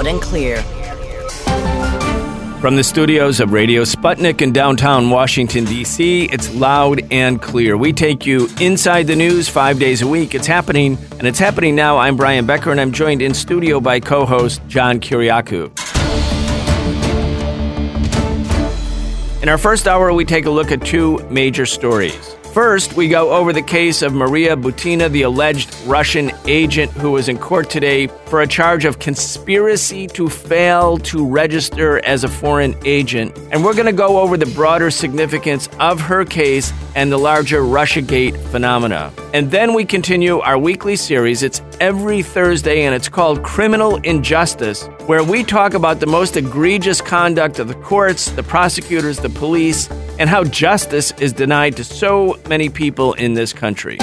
Loud and clear. From the studios of Radio Sputnik in downtown Washington, D.C., it's Loud and Clear. We take you inside the news 5 days a week. It's happening, and it's happening now. I'm Brian Becker, and I'm joined in studio by co-host John Kiriakou. In our first hour, we take a look at two major stories. First, we go over the case of Maria Butina, the alleged Russian agent who was in court today for a charge of conspiracy to fail to register as a foreign agent. And we're going to go over the broader significance of her case and the larger Russiagate phenomena. And then we continue our weekly series. It's every Thursday, and it's called Criminal Injustice, where we talk about the most egregious conduct of the courts, the prosecutors, the police, and how justice is denied to so many people in this country.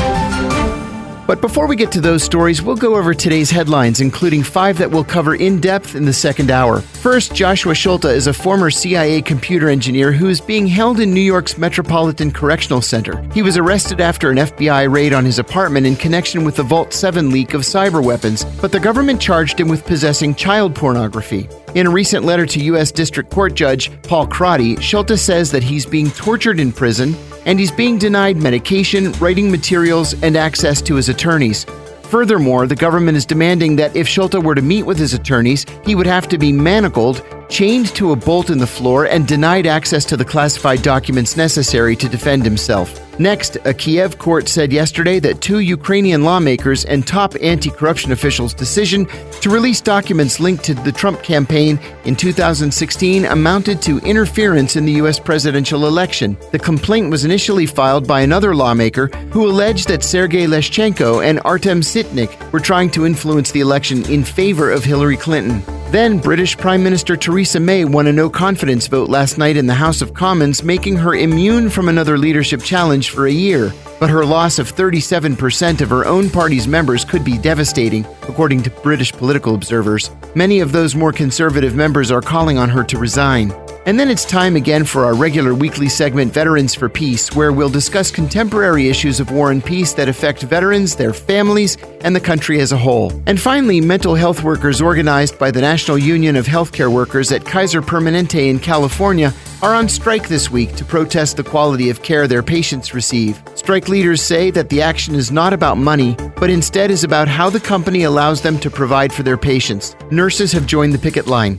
But before we get to those stories, we'll go over today's headlines, including 5 that we'll cover in depth in the second hour. First, Joshua Schulte is a former CIA computer engineer who is being held in New York's Metropolitan Correctional Center. He was arrested after an FBI raid on his apartment in connection with the Vault 7 leak of cyber weapons, but the government charged him with possessing child pornography. In a recent letter to U.S. District Court Judge Paul Crotty, Schulte says that he's being tortured in prison and he's being denied medication, writing materials, and access to his attorneys. Furthermore, the government is demanding that if Schulte were to meet with his attorneys, he would have to be manacled, chained to a bolt in the floor, and denied access to the classified documents necessary to defend himself. Next, a Kiev court said yesterday that 2 Ukrainian lawmakers and top anti-corruption officials' decision to release documents linked to the Trump campaign in 2016 amounted to interference in the U.S. presidential election. The complaint was initially filed by another lawmaker who alleged that Sergei Leshchenko and Artem Sitnik were trying to influence the election in favor of Hillary Clinton. Then, British Prime Minister Theresa May won a no-confidence vote last night in the House of Commons, making her immune from another leadership challenge for a year. But her loss of 37% of her own party's members could be devastating, according to British political observers. Many of those more conservative members are calling on her to resign. And then it's time again for our regular weekly segment, Veterans for Peace, where we'll discuss contemporary issues of war and peace that affect veterans, their families, and the country as a whole. And finally, mental health workers organized by the National Union of Healthcare Workers at Kaiser Permanente in California are on strike this week to protest the quality of care their patients receive. Strike leaders say that the action is not about money, but instead is about how the company allows them to provide for their patients. Nurses have joined the picket line.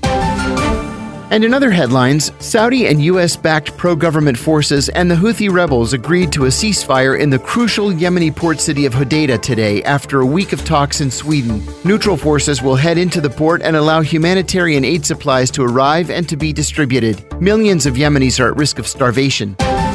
And in other headlines, Saudi and U.S.-backed pro-government forces and the Houthi rebels agreed to a ceasefire in the crucial Yemeni port city of Hodeidah today after a week of talks in Sweden. Neutral forces will head into the port and allow humanitarian aid supplies to arrive and to be distributed. Millions of Yemenis are at risk of starvation.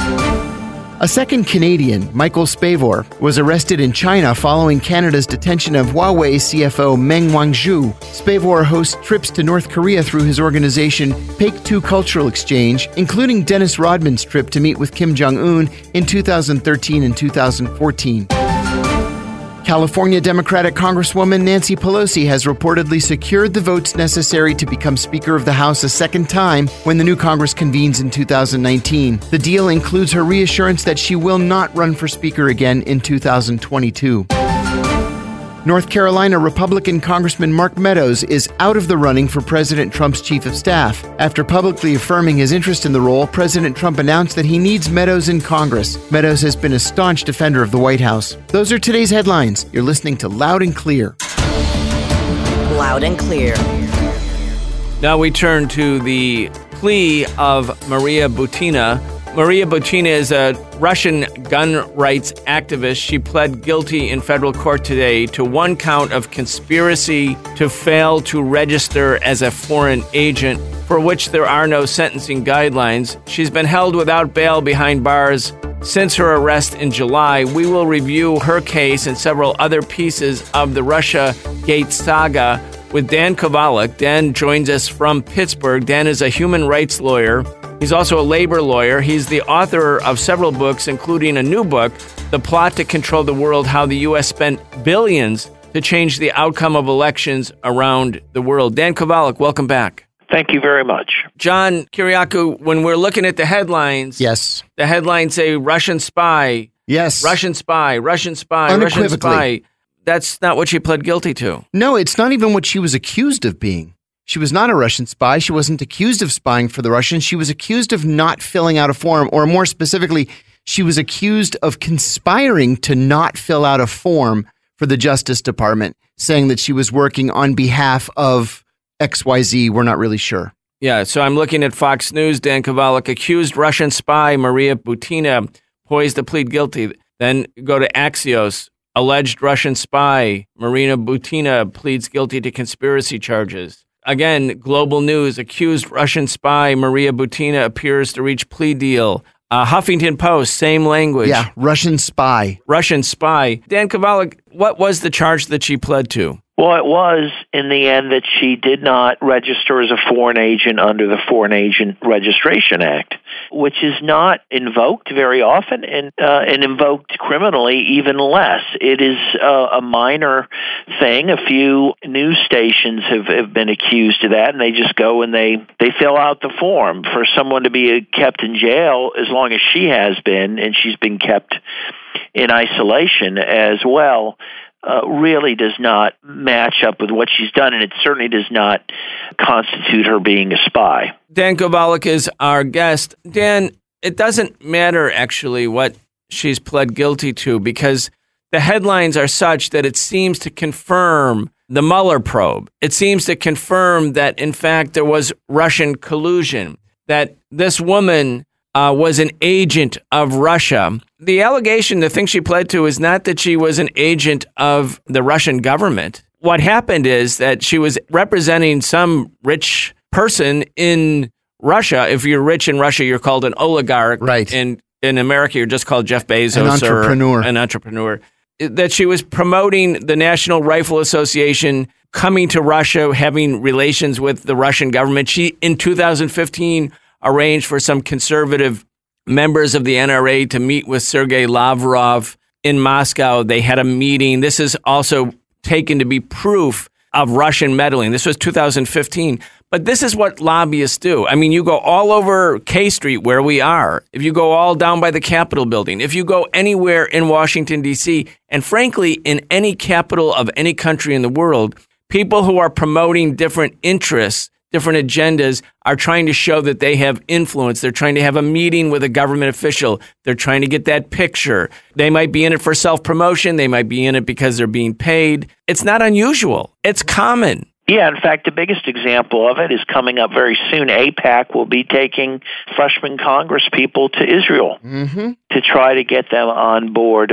A second Canadian, Michael Spavor, was arrested in China following Canada's detention of Huawei CFO Meng Wanzhou. Spavor hosts trips to North Korea through his organization Paek-2 Cultural Exchange, including Dennis Rodman's trip to meet with Kim Jong-un in 2013 and 2014. California Democratic Congresswoman Nancy Pelosi has reportedly secured the votes necessary to become Speaker of the House a second time when the new Congress convenes in 2019. The deal includes her reassurance that she will not run for Speaker again in 2022. North Carolina Republican Congressman Mark Meadows is out of the running for President Trump's chief of staff. After publicly affirming his interest in the role, President Trump announced that he needs Meadows in Congress. Meadows has been a staunch defender of the White House. Those are today's headlines. You're listening to Loud and Clear. Loud and Clear. Now we turn to the plea of Maria Butina. Maria Butina is a Russian gun rights activist. She pled guilty in federal court today to 1 count of conspiracy to fail to register as a foreign agent, for which there are no sentencing guidelines. She's been held without bail behind bars since her arrest in July. We will review her case and several other pieces of the Russiagate saga with Dan Kovalik. Dan joins us from Pittsburgh. Dan is a human rights lawyer. He's also a labor lawyer. He's the author of several books, including a new book, The Plot to Control the World, How the U.S. Spent Billions to Change the Outcome of Elections Around the World. Dan Kovalik, welcome back. Thank you very much. John Kiriakou, when we're looking at the headlines, Yes. The headlines say Russian spy, Yes. Russian spy, Russian spy, Russian Unequivocally. spy. That's not what she pled guilty to. No, it's not even what she was accused of being. She was not a Russian spy. She wasn't accused of spying for the Russians. She was accused of not filling out a form, or more specifically, she was accused of conspiring to not fill out a form for the Justice Department, saying that she was working on behalf of XYZ. We're not really sure. Yeah, so I'm looking at Fox News. Dan Kovalik, accused Russian spy Maria Butina, poised to plead guilty. Then go to Axios. Alleged Russian spy Maria Butina pleads guilty to conspiracy charges. Again, Global News. Accused Russian spy Maria Butina appears to reach plea deal. Huffington Post, same language. Yeah, Russian spy. Russian spy. Dan Kovalik, what was the charge that she pled to? Well, it was, in the end, that she did not register as a foreign agent under the Foreign Agent Registration Act, which is not invoked very often, and invoked criminally even less. It is a minor thing. A few news stations have been accused of that, and they just go and they fill out the form. For someone to be kept in jail as long as she has been, and she's been kept in isolation as well, really does not match up with what she's done, and it certainly does not constitute her being a spy. Dan Kovalik is our guest. Dan, it doesn't matter actually what she's pled guilty to, because the headlines are such that it seems to confirm the Mueller probe. It seems to confirm that, in fact, there was Russian collusion, that this woman was an agent of Russia. The allegation, the thing she pled to, is not that she was an agent of the Russian government. What happened is that she was representing some rich person in Russia. If you're rich in Russia, you're called an oligarch. Right. In America, you're just called Jeff Bezos. An entrepreneur. Or an entrepreneur. That she was promoting the National Rifle Association, coming to Russia, having relations with the Russian government. She, in 2015, arranged for some conservative members of the NRA to meet with Sergei Lavrov in Moscow. They had a meeting. This is also taken to be proof of Russian meddling. This was 2015. But this is what lobbyists do. I mean, you go all over K Street where we are. If you go all down by the Capitol building, if you go anywhere in Washington, D.C., and frankly, in any capital of any country in the world, people who are promoting different interests, different agendas, are trying to show that they have influence. They're trying to have a meeting with a government official. They're trying to get that picture. They might be in it for self-promotion. They might be in it because they're being paid. It's not unusual. It's common. Yeah, in fact, the biggest example of it is coming up very soon. AIPAC will be taking freshman Congress people to Israel to try to get them on board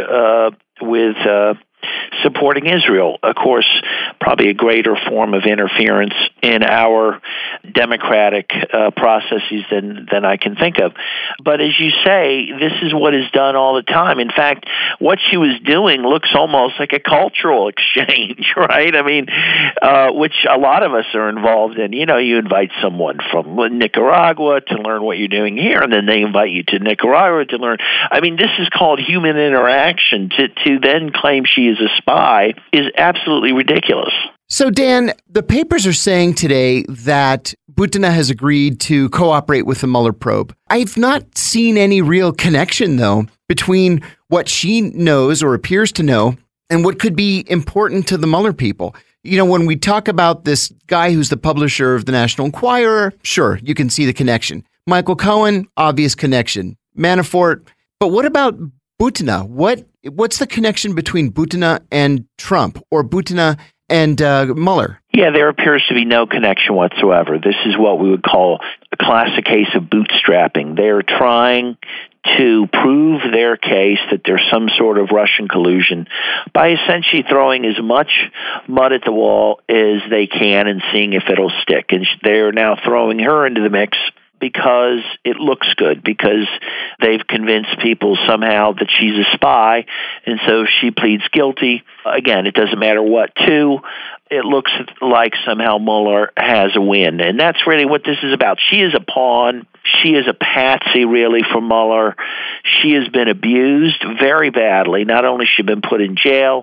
with supporting Israel. Of course, probably a greater form of interference in our democratic processes than I can think of. But as you say, this is what is done all the time. In fact, what she was doing looks almost like a cultural exchange, right? I mean, which a lot of us are involved in. You know, you invite someone from Nicaragua to learn what you're doing here, and then they invite you to Nicaragua to learn. I mean, this is called human interaction. To then claim she is a spy is absolutely ridiculous. So, Dan, the papers are saying today that Butina has agreed to cooperate with the Mueller probe. I've not seen any real connection, though, between what she knows or appears to know and what could be important to the Mueller people. You know, when we talk about this guy who's the publisher of the National Enquirer, sure, you can see the connection. Michael Cohen, obvious connection. Manafort. But what about Butina? What's the connection between Butina and Trump, or Butina and Mueller? Yeah, there appears to be no connection whatsoever. This is what we would call a classic case of bootstrapping. They're trying to prove their case that there's some sort of Russian collusion by essentially throwing as much mud at the wall as they can and seeing if it'll stick. And they're now throwing her into the mix because it looks good, because they've convinced people somehow that she's a spy, and so she pleads guilty. Again, it doesn't matter what to. It looks like somehow Mueller has a win, and that's really what this is about. She is a pawn. She is a patsy, really, for Mueller. She has been abused very badly. Not only has she been put in jail,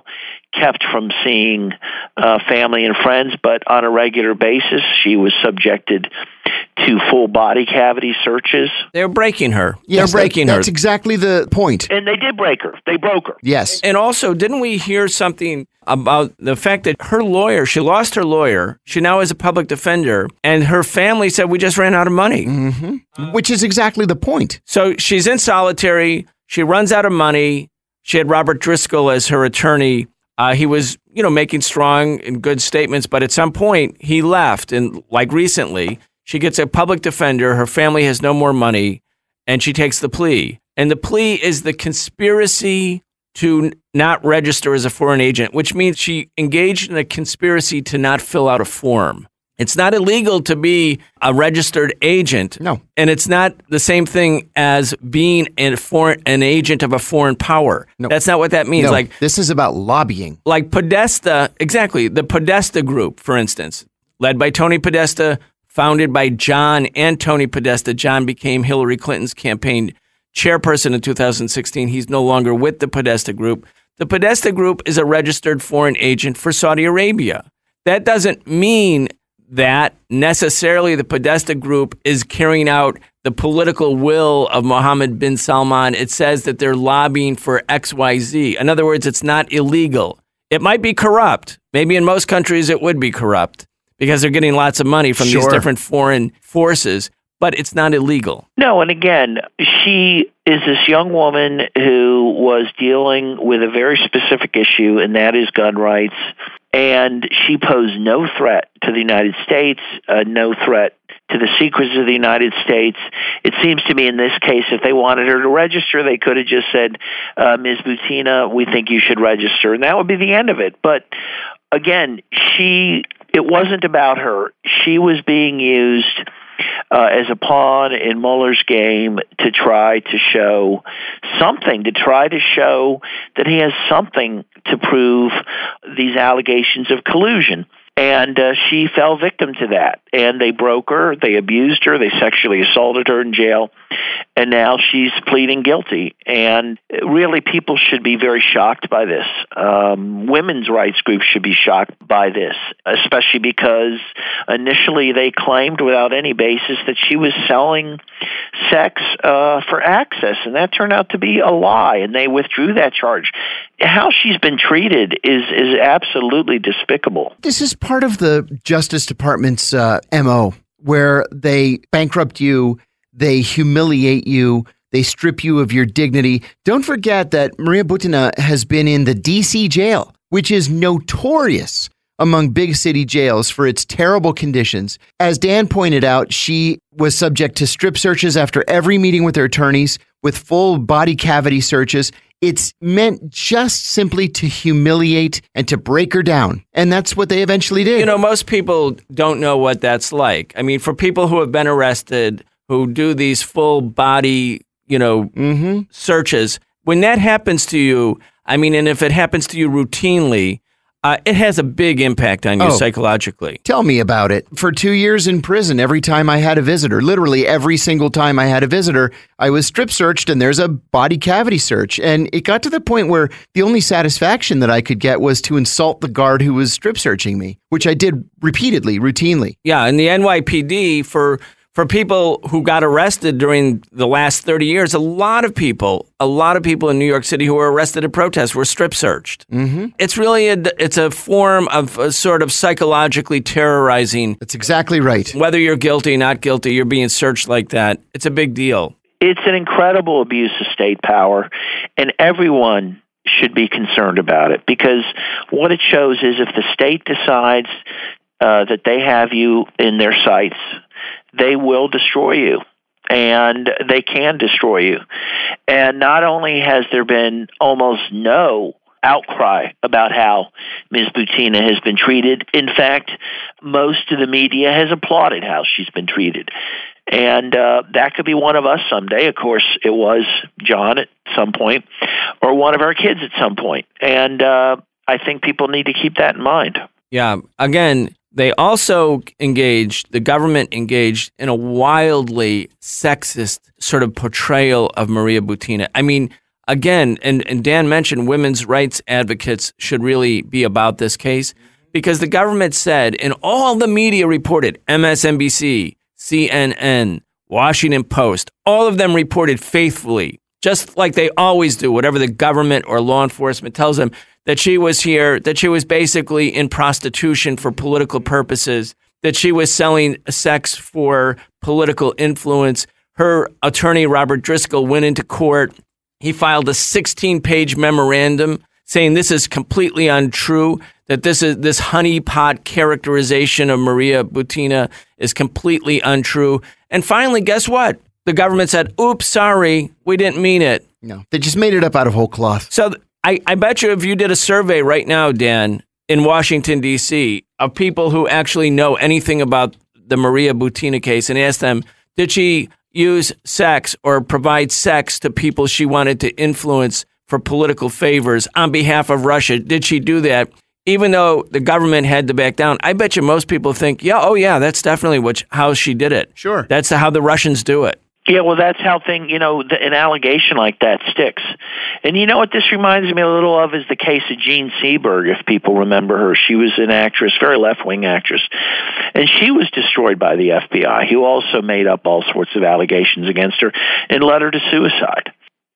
kept from seeing family and friends, but on a regular basis, she was subjected to full body cavity searches. They're breaking her. Yes, They're breaking her. That's exactly the point. And they did break her. They broke her. Yes. And also, didn't we hear something about the fact that her lawyer, she lost her lawyer, she now is a public defender, and her family said, we just ran out of money. Mm-hmm. Which is exactly the point. So she's in solitary, she runs out of money. She had Robert Driscoll as her attorney. He was, making strong and good statements, but at some point he left, and like recently, she gets a public defender, her family has no more money, and she takes the plea. And the plea is the conspiracy to not register as a foreign agent, which means she engaged in a conspiracy to not fill out a form. It's not illegal to be a registered agent. No. And it's not the same thing as being an agent of a foreign power. No. That's not what that means. No, Like this is about lobbying. Like Podesta, exactly. The Podesta Group, for instance, led by Tony Podesta, founded by John and Tony Podesta. John became Hillary Clinton's campaign chairperson in 2016. He's no longer with the Podesta Group. The Podesta Group is a registered foreign agent for Saudi Arabia. That doesn't mean that necessarily the Podesta Group is carrying out the political will of Mohammed bin Salman. It says that they're lobbying for XYZ. In other words, it's not illegal. It might be corrupt. Maybe in most countries it would be corrupt because they're getting lots of money from these different foreign forces, but it's not illegal. No, and again, she is this young woman who was dealing with a very specific issue, and that is gun rights. And she posed no threat to the United States, no threat to the secrets of the United States. It seems to me in this case, if they wanted her to register, they could have just said, Ms. Butina, we think you should register, and that would be the end of it. But again, it wasn't about her. She was being used as a pawn in Mueller's game to try to show something, to try to show that he has something to prove these allegations of collusion. And she fell victim to that. And they broke her, they abused her, they sexually assaulted her in jail, and now she's pleading guilty. And really, people should be very shocked by this. Women's rights groups should be shocked by this, especially because initially they claimed without any basis that she was selling sex for access, and that turned out to be a lie, and they withdrew that charge. How she's been treated is absolutely despicable. This is part of the Justice Department's MO, where they bankrupt you, they humiliate you, they strip you of your dignity. Don't forget that Maria Butina has been in the D.C. jail, which is notorious among big city jails for its terrible conditions. As Dan pointed out, she was subject to strip searches after every meeting with her attorneys, with full body cavity searches. It's meant just simply to humiliate and to break her down. And that's what they eventually did. Most people don't know what that's like. I mean, for people who have been arrested, who do these full body, searches, when that happens to you, and if it happens to you routinely, it has a big impact on you psychologically. Tell me about it. For 2 years in prison, every time I had a visitor, literally every single time I had a visitor, I was strip searched and there's a body cavity search. And it got to the point where the only satisfaction that I could get was to insult the guard who was strip searching me, which I did repeatedly, routinely. Yeah, and the NYPD, for people who got arrested during the last 30 years, a lot of people in New York City who were arrested at protests were strip searched. Mm-hmm. It's really it's a form of a sort of psychologically terrorizing. That's exactly right. Whether you're guilty, not guilty, you're being searched like that. It's a big deal. It's an incredible abuse of state power, and everyone should be concerned about it, because what it shows is if the state decides that they have you in their sights, they will destroy you, and they can destroy you. And not only has there been almost no outcry about how Ms. Butina has been treated, in fact, most of the media has applauded how she's been treated. And that could be one of us someday. Of course, it was John at some point, or one of our kids at some point. And I think people need to keep that in mind. Yeah, again, they also the government engaged in a wildly sexist sort of portrayal of Maria Butina. again, and Dan mentioned women's rights advocates should really be about this case, because the government said, and all the media reported, MSNBC, CNN, Washington Post, all of them reported faithfully, just like they always do, whatever the government or law enforcement tells them, that she was here, that she was basically in prostitution for political purposes, that she was selling sex for political influence. Her attorney, Robert Driscoll, went into court. He filed a 16-page memorandum saying this is completely untrue, that this honeypot characterization of Maria Butina is completely untrue. And finally, guess what? The government said, oops, sorry, we didn't mean it. No, they just made it up out of whole cloth. So I bet you if you did a survey right now, Dan, in Washington, D.C., of people who actually know anything about the Maria Butina case and asked them, did she use sex or provide sex to people she wanted to influence for political favors on behalf of Russia? Did she do that? Even though the government had to back down, I bet you most people think, that's definitely how she did it. Sure. That's how the Russians do it. Yeah, well, that's how an allegation like that sticks. And you know what this reminds me a little of is the case of Jean Seberg, if people remember her. She was an actress, very left-wing actress, and she was destroyed by the FBI, who also made up all sorts of allegations against her and led her to suicide.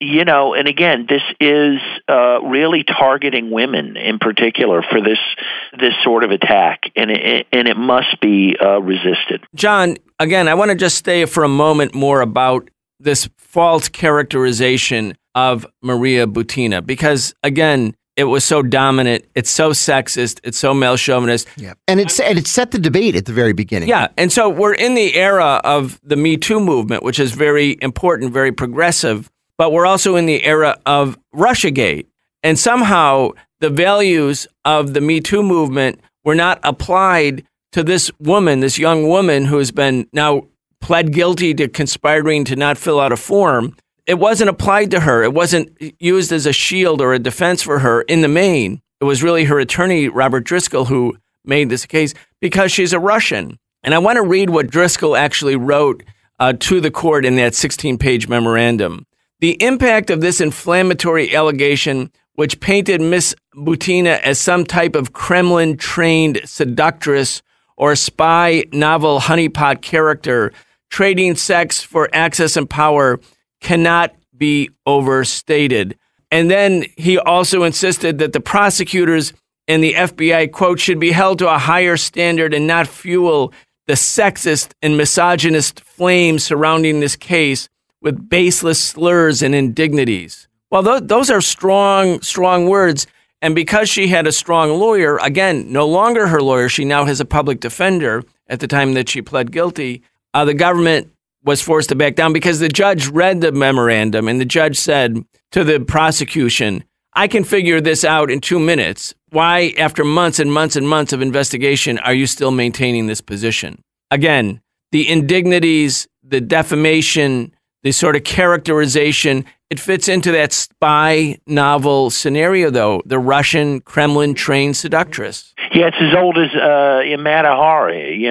And again, this is really targeting women in particular for this sort of attack, and it must be resisted. John, again, I want to just stay for a moment more about this false characterization of Maria Butina, because again, it was so dominant, it's so sexist, it's so male chauvinist. Yeah, and it set the debate at the very beginning. Yeah, and so we're in the era of the Me Too movement, which is very important, very progressive. But we're also in the era of Russiagate. And somehow the values of the Me Too movement were not applied to this woman, this young woman who has been now pled guilty to conspiring to not fill out a form. It wasn't applied to her. It wasn't used as a shield or a defense for her in the main. It was really her attorney, Robert Driscoll, who made this case because she's a Russian. And I want to read what Driscoll actually wrote to the court in that 16-page memorandum. The impact of this inflammatory allegation, which painted Miss Butina as some type of Kremlin-trained seductress or spy novel honeypot character, trading sex for access and power, cannot be overstated. And then he also insisted that the prosecutors and the FBI, quote, should be held to a higher standard and not fuel the sexist and misogynist flame surrounding this case with baseless slurs and indignities. Well, those are strong words. And because she had a strong lawyer, again, no longer her lawyer, she now has a public defender at the time that she pled guilty, the government was forced to back down because the judge read the memorandum and the judge said to the prosecution, I can figure this out in 2 minutes. Why, after months and months and months of investigation, are you still maintaining this position? Again, the indignities, the defamation, the sort of characterization, it fits into that spy novel scenario, though, the Russian Kremlin-trained seductress. Yeah, it's as old as Mata Hari,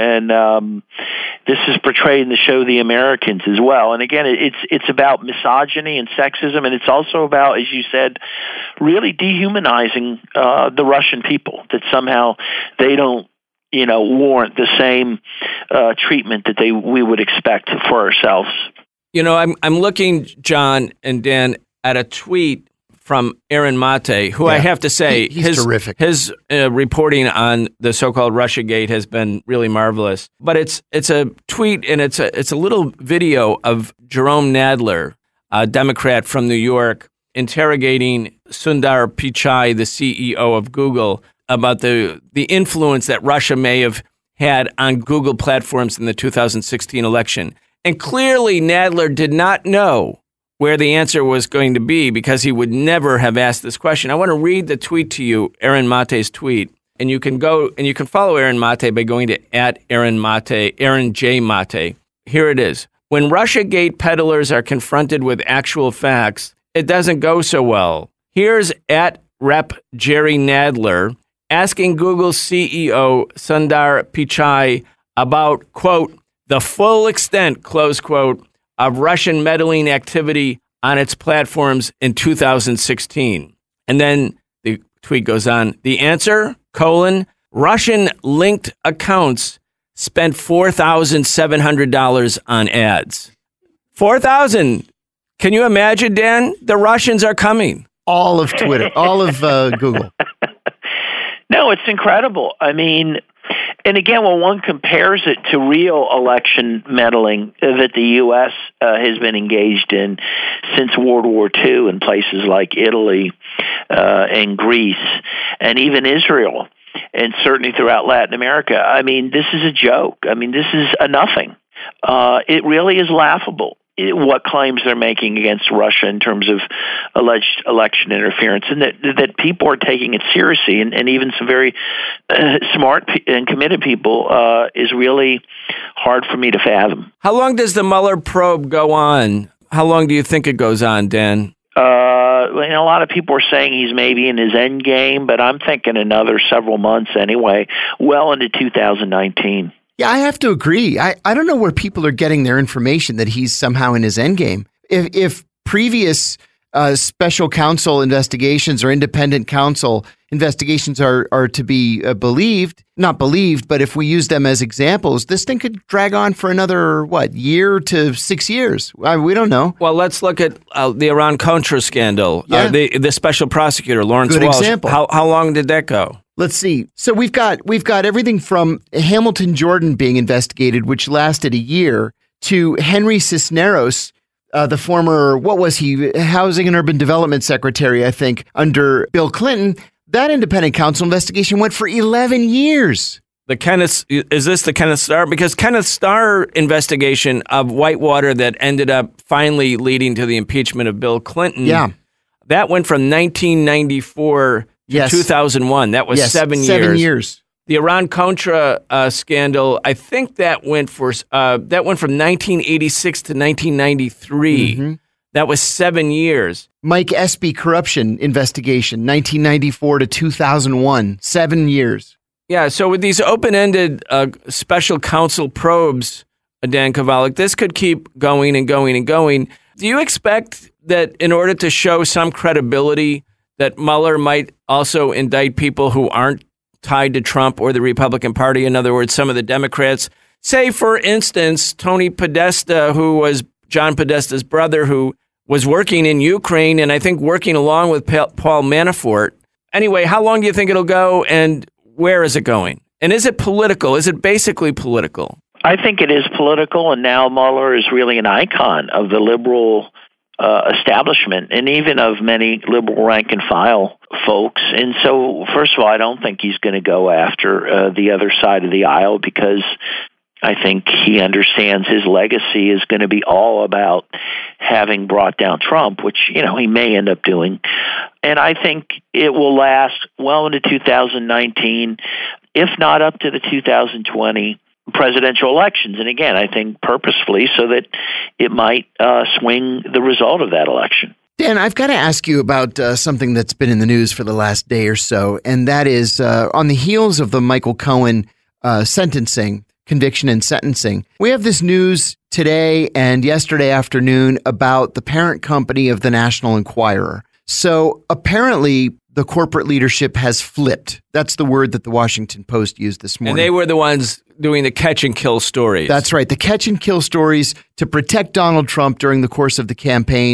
and this is portrayed in the show The Americans as well. And again, it's about misogyny and sexism, and it's also about, as you said, really dehumanizing the Russian people, that somehow they don't warrant the same treatment that we would expect for ourselves. I'm looking, John and Dan, at a tweet from Aaron Mate, who I have to say, he's terrific. His reporting on the so-called Russiagate has been really marvelous. But it's a tweet and it's a little video of Jerome Nadler, a Democrat from New York, interrogating Sundar Pichai, the CEO of Google, about the influence that Russia may have had on Google platforms in the 2016 election. And clearly Nadler did not know where the answer was going to be because he would never have asked this question. I want to read the tweet to you, Aaron Mate's tweet. And you can go and you can follow Aaron Mate by going to Aaron J. Mate. Here it is. When Russiagate peddlers are confronted with actual facts, it doesn't go so well. Here's @Rep Jerry Nadler asking Google CEO Sundar Pichai about, quote, the full extent, close quote, of Russian meddling activity on its platforms in 2016. And then the tweet goes on. The answer, Russian-linked accounts spent $4,700 on ads. $4,000. Can you imagine, Dan? The Russians are coming. All of Twitter, all of Google. No, it's incredible. I mean, and again, when one compares it to real election meddling that the U.S. Has been engaged in since World War II in places like Italy and Greece and even Israel, and certainly throughout Latin America, I mean, this is a joke. I mean, this is a nothing. It really is laughable what claims they're making against Russia in terms of alleged election interference, and that people are taking it seriously, and even some very smart and committed people is really hard for me to fathom. How long does the Mueller probe go on? How long do you think it goes on, Dan? A lot of people are saying he's maybe in his end game, but I'm thinking another several months anyway, well into 2019. Yeah, I have to agree. I don't know where people are getting their information that he's somehow in his endgame. If previous special counsel investigations or independent counsel investigations are to be not believed, but if we use them as examples, this thing could drag on for another, year to 6 years? We don't know. Well, let's look at the Iran-Contra scandal. Yeah. The special prosecutor, Lawrence Good Walsh. example. How long did that go? Let's see. So we've got everything from Hamilton Jordan being investigated, which lasted a year, to Henry Cisneros, the former, Housing and Urban Development Secretary, I think, under Bill Clinton. That independent counsel investigation went for 11 years. Is this the Kenneth Starr? Because Kenneth Starr investigation of Whitewater that ended up finally leading to the impeachment of Bill Clinton. Yeah. That went from 1994 to 2001. That was 7 years. 7 years. The Iran-Contra scandal, I think that went from 1986 to 1993. Mm-hmm. That was 7 years. Mike Espy corruption investigation, 1994 to 2001, 7 years. Yeah, so with these open-ended special counsel probes, Dan Kovalik, this could keep going and going and going. Do you expect that in order to show some credibility, that Mueller might also indict people who aren't tied to Trump or the Republican Party? In other words, some of the Democrats. Say, for instance, Tony Podesta, who was John Podesta's brother, who was working in Ukraine and I think working along with Paul Manafort. Anyway, how long do you think it'll go, and where is it going? And is it political? Is it basically political? I think it is political, and now Mueller is really an icon of the liberal establishment, and even of many liberal rank and file folks. And so, first of all, I don't think he's going to go after the other side of the aisle, because I think he understands his legacy is going to be all about having brought down Trump, which, he may end up doing. And I think it will last well into 2019, if not up to the 2020 presidential elections. And again, I think purposefully so that it might swing the result of that election. Dan, I've got to ask you about something that's been in the news for the last day or so, and that is on the heels of the Michael Cohen conviction and sentencing. We have this news today and yesterday afternoon about the parent company of the National Enquirer. So apparently the corporate leadership has flipped. That's the word that the Washington Post used this morning. And they were the ones doing the catch and kill stories. That's right. The catch and kill stories to protect Donald Trump during the course of the campaign,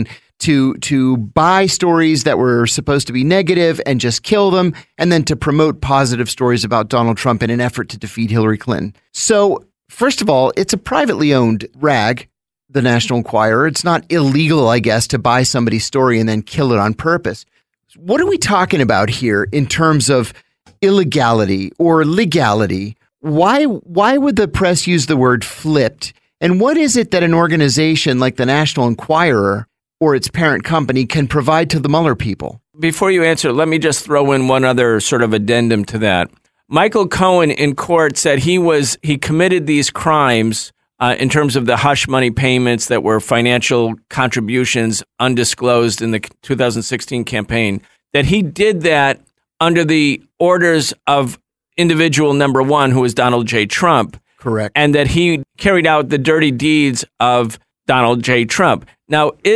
to buy stories that were supposed to be negative and just kill them, and then to promote positive stories about Donald Trump in an effort to defeat Hillary Clinton. So, first of all, it's a privately owned rag, the National Enquirer. It's not illegal, I guess, to buy somebody's story and then kill it on purpose. What are we talking about here in terms of illegality or legality? Why would the press use the word flipped? And what is it that an organization like the National Enquirer or its parent company can provide to the Mueller people? Before you answer, let me just throw in one other sort of addendum to that. Michael Cohen in court said he committed these crimes in terms of the hush money payments that were financial contributions undisclosed in the 2016 campaign, that he did that under the orders of individual number one, who was Donald J. Trump. Correct. And that he carried out the dirty deeds of Donald J. Trump. Now, is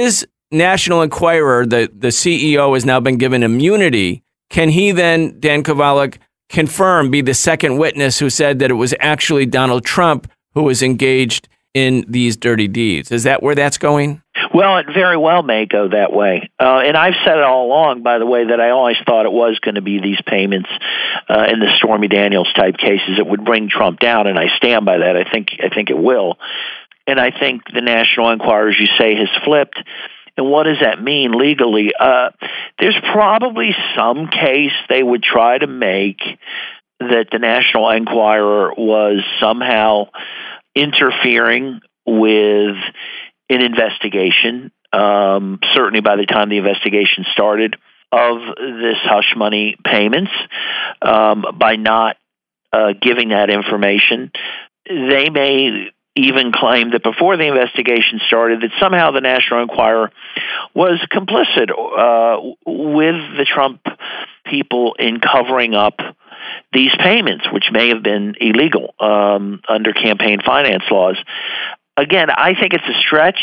National Enquirer, the CEO, has now been given immunity, can he then, Dan Kovalik, confirm, be the second witness who said that it was actually Donald Trump who was engaged in these dirty deeds? Is that where that's going? Well, it very well may go that way. And I've said it all along, by the way, that I always thought it was going to be these payments in the Stormy Daniels type cases that would bring Trump down, and I stand by that. I think it will. And I think the National Enquirer, as you say, has flipped. And what does that mean legally? There's probably some case they would try to make that the National Enquirer was somehow interfering with an investigation, certainly by the time the investigation started, of this hush money payments by not giving that information. They may even claim that before the investigation started that somehow the National Enquirer was complicit with the Trump people in covering up these payments, which may have been illegal under campaign finance laws. Again, I think it's a stretch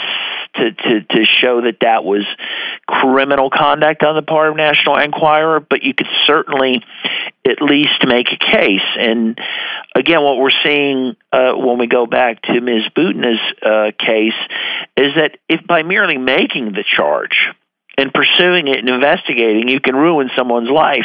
to show that was criminal conduct on the part of National Enquirer, but you could certainly at least make a case. And again, what we're seeing when we go back to Ms. Butina's case is that if by merely making the charge and pursuing it and investigating, you can ruin someone's life.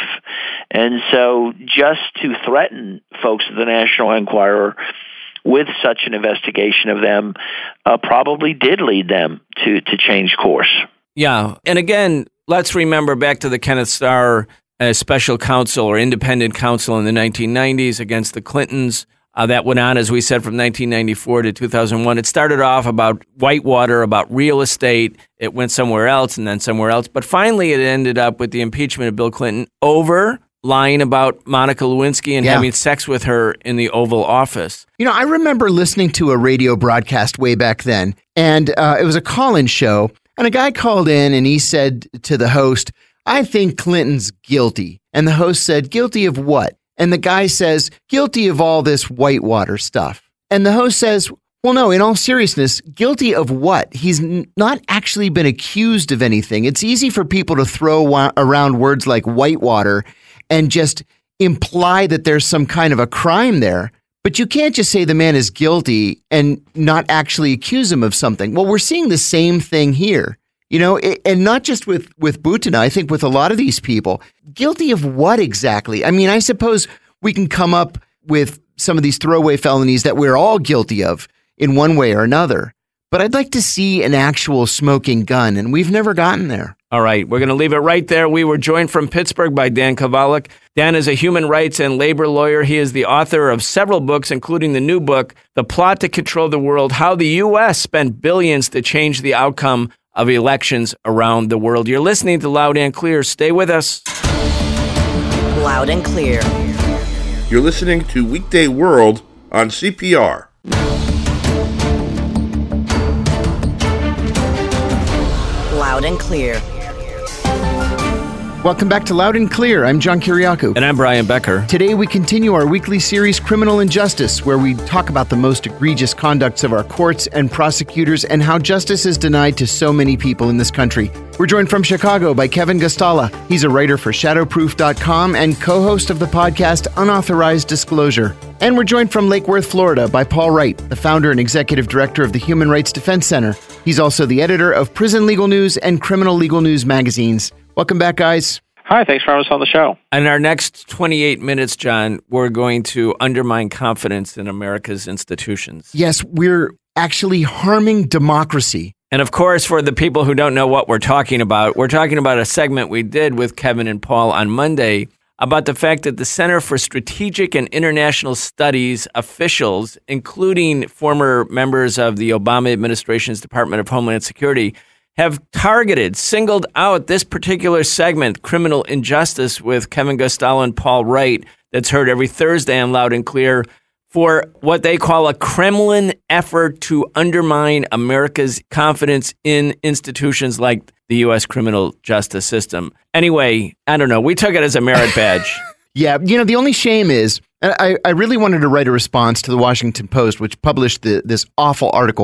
And so just to threaten folks at the National Enquirer with such an investigation of them probably did lead them to change course. Yeah. And again, let's remember back to the Kenneth Starr special counsel or independent counsel in the 1990s against the Clintons. That went on, as we said, from 1994 to 2001. It started off about Whitewater, about real estate. It went somewhere else and then somewhere else. But finally, it ended up with the impeachment of Bill Clinton over lying about Monica Lewinsky and having sex with her in the Oval Office. You know, I remember listening to a radio broadcast way back then, and it was a call-in show, and a guy called in and he said to the host, "I think Clinton's guilty." And the host said, "Guilty of what?" And the guy says, "Guilty of all this Whitewater stuff." And the host says, "Well, no, in all seriousness, guilty of what? He's not actually been accused of anything." It's easy for people to throw around words like Whitewater and just imply that there's some kind of a crime there. But you can't just say the man is guilty and not actually accuse him of something. Well, we're seeing the same thing here, you know, and not just with Butina. I think with a lot of these people. Guilty of what exactly? I mean, I suppose we can come up with some of these throwaway felonies that we're all guilty of in one way or another. But I'd like to see an actual smoking gun, and we've never gotten there. All right, we're going to leave it right there. We were joined from Pittsburgh by Dan Kovalik. Dan is a human rights and labor lawyer. He is the author of several books, including the new book, The Plot to Control the World, How the U.S. Spent Billions to Change the Outcome of Elections Around the World. You're listening to Loud and Clear. Stay with us. Loud and Clear. You're listening to Weekday World on CPR. Loud and Clear. Welcome back to Loud and Clear. I'm John Kiriakou. And I'm Brian Becker. Today we continue our weekly series, Criminal Injustice, where we talk about the most egregious conducts of our courts and prosecutors and how justice is denied to so many people in this country. We're joined from Chicago by Kevin Gastala. He's a writer for Shadowproof.com and co-host of the podcast Unauthorized Disclosure. And we're joined from Lake Worth, Florida by Paul Wright, the founder and executive director of the Human Rights Defense Center. He's also the editor of Prison Legal News and Criminal Legal News magazines. Welcome back, guys. Hi, thanks for having us on the show. In our next 28 minutes, John, we're going to undermine confidence in America's institutions. Yes, we're actually harming democracy. And of course, for the people who don't know what we're talking about a segment we did with Kevin and Paul on Monday about the fact that the Center for Strategic and International Studies officials, including former members of the Obama administration's Department of Homeland Security, have singled out this particular segment, Criminal Injustice, with Kevin Gastala and Paul Wright, that's heard every Thursday on Loud and Clear, for what they call a Kremlin effort to undermine America's confidence in institutions like the U.S. criminal justice system. Anyway, I don't know. We took it as a merit badge. Yeah, you know, the only shame is, I really wanted to write a response to the Washington Post, which published this awful article.